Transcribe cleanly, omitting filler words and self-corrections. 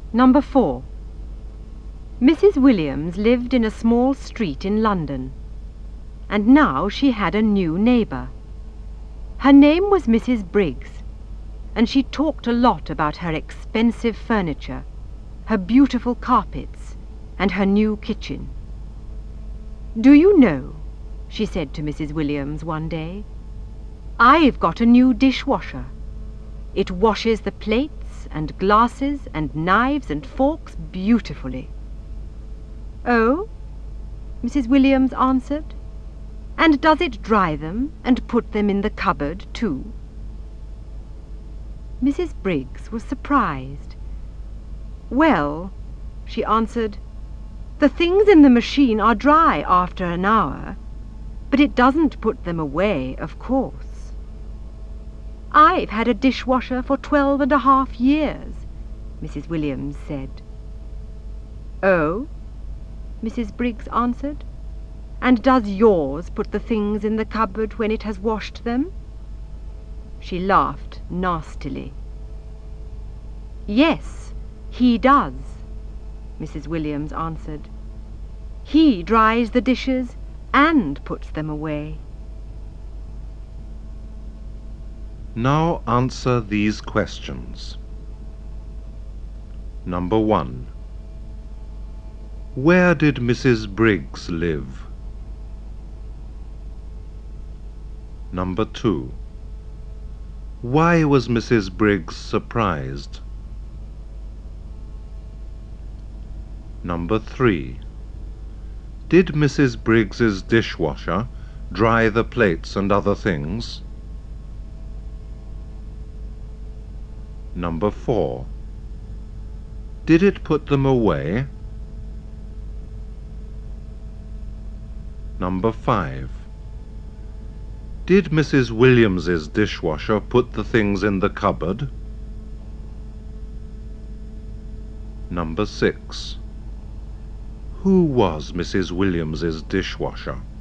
Number 4. Mrs. Williams lived in a small street in London, and now she had a new neighbour. Her name was Mrs. Briggs, and she talked a lot about her expensive furniture, her beautiful carpets, and her new kitchen. "Do you know," she said to Mrs. Williams one day, "I've got a new dishwasher. It washes the plates and glasses and knives and forks beautifully." "Oh?" Mrs. Williams answered. "And does it dry them and put them in the cupboard too?" Mrs. Briggs was surprised. "Well," she answered, "the things in the machine are dry after an hour, but it doesn't put them away, of course." "I've had a dishwasher for 12.5 years, Mrs. Williams said. "Oh?" Mrs. Briggs answered. "And does yours put the things in the cupboard when it has washed them?" She laughed nastily. "Yes, he does," Mrs. Williams answered. "He dries the dishes and puts them away." Now answer these questions. Number 1. Where did Mrs. Briggs live? Number 2. Why was Mrs. Briggs surprised? Number 3. Did Mrs. Briggs's dishwasher dry the plates and other things? Number 4. Did it put them away? Number 5. Did Mrs. Williams's dishwasher put the things in the cupboard? Number 6. Who was Mrs. Williams's dishwasher?